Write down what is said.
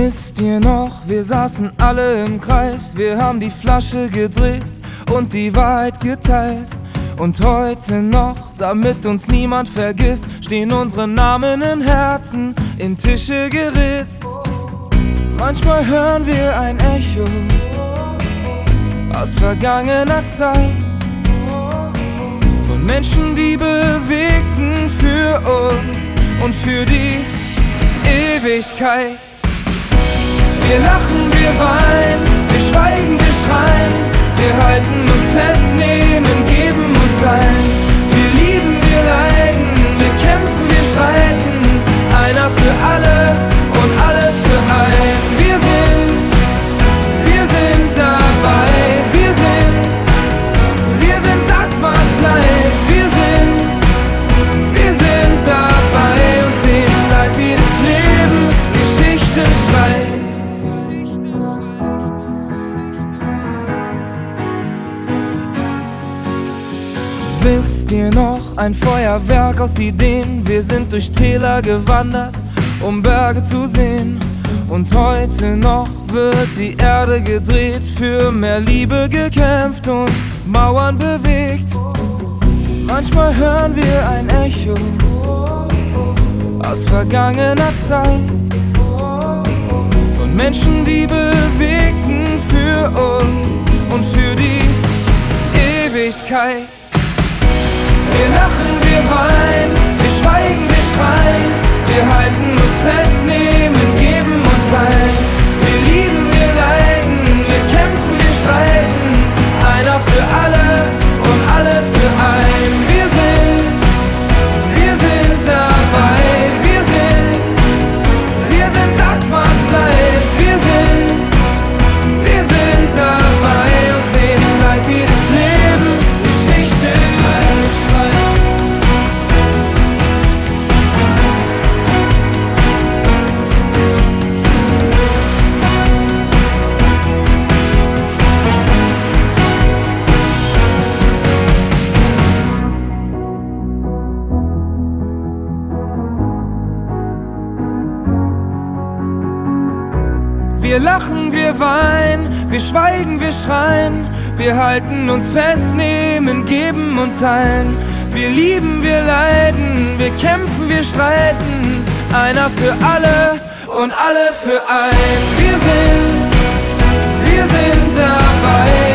Wisst ihr noch, wir saßen alle im Kreis, wir haben die Flasche gedreht und die Wahrheit geteilt. Und heute noch, damit uns niemand vergisst, stehen unsere Namen in Herzen, in Tische geritzt. Manchmal hören wir ein Echo aus vergangener Zeit, von Menschen, die bewegten für uns und für die Ewigkeit. Wir lachen, wir weinen, wir schweigen, wir schreien, wir halten uns fest, nehmen, geben und teilen. Wir lieben, wir leiden, wir kämpfen, wir streiten, einer für alle und alle für ein. Wir sind dabei, wir sind das, was bleibt. Wir sind dabei und sehen live, wie das Leben Geschichte schreibt. Wisst ihr noch, ein Feuerwerk aus Ideen, wir sind durch Täler gewandert, um Berge zu sehen. Und heute noch wird die Erde gedreht, für mehr Liebe gekämpft und Mauern bewegt. Manchmal hören wir ein Echo aus vergangener Zeit, von Menschen, die bewegten für uns und für die Ewigkeit. Wir lachen, wir weinen, wir schweigen, wir schreien, wir halten uns fest, nehmen, geben und teilen. Wir lieben, wir leiden, wir kämpfen, wir streiten, einer für alle und alle für ein. Wir sind dabei, wir sind das, was bleibt. Wir sind dabei und sehen live, wie das Leben Geschichte schreibt. Wir lachen, wir weinen, wir schweigen, wir schreien, wir halten uns fest, nehmen, geben und teilen. Wir lieben, wir leiden, wir kämpfen, wir streiten, einer für alle und alle für ein. Wir sind dabei.